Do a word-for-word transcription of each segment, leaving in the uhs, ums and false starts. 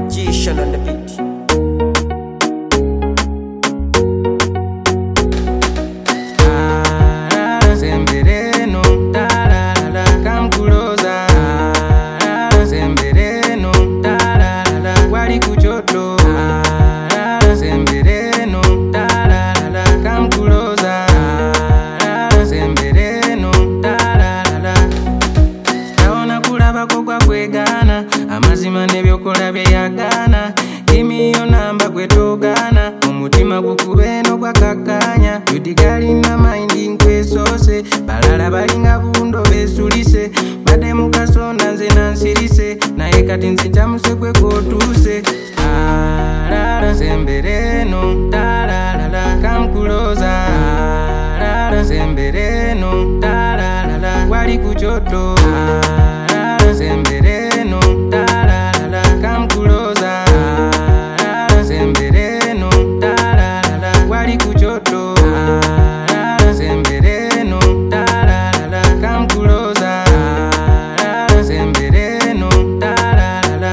G-Shell on the beat. Amazima nebyokola byeyagana. Give me your number kwetogana. Omutima gukube no gwakakanya. Yudigali na mind nkwesose. Balala balinga bundo besulise. Bade mukasonda nze nansirise. Naye kati nze njamuse kwe kotuse. Alala sembereno talalala come closer. Alala sembereno talalala wali kuchoto. Alala sembereno talalala come closer. Alala sembereno talalala wali kuchoto. Alala sembereno talalala come closer. Alala sembereno talalala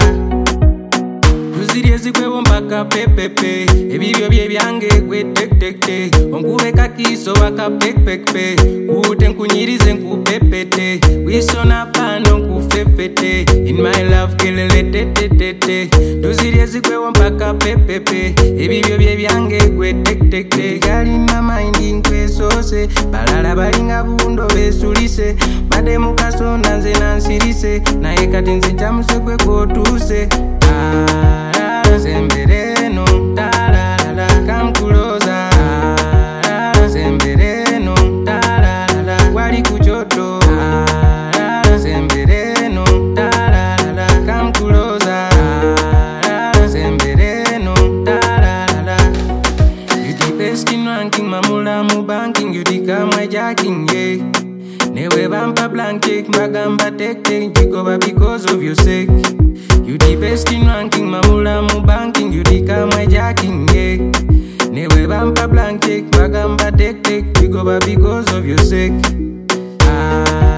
Tuziriezi kwewo mpaka pepepe. Ebibyo bye byange kwe tek tek tek. Onkube kakiso waka pek pek pek. Kute nkunyirize nkupepete. Wisona pano nkufefete. In my love kelele te te te te. Tuziriezi kwewo mpaka pepepe. Ebibyo bye byange kwe tek tek tek. Gali na mind nkwesose. Balala balinga bundo besulise. Bade mukasonda nze nansirise. Naye kati nze njamuse kwe kotuse. Alala sembereno talalala come closer. Alala sembereno talalala wali kuchoto. Alala sembereno talalala come closer. Alala sembereno talalala You the best in ranking, mamula mu banking. You the kamwe jacking, yeah. Newe bampa blanket, mbagamba tek tek. Jikoba because of your sake. You the best in ranking, mamula mu banking. You the kamwe jacking, yeah. Newe bampa blanket, mbagamba tek tek. Jikoba because of your sake. Ah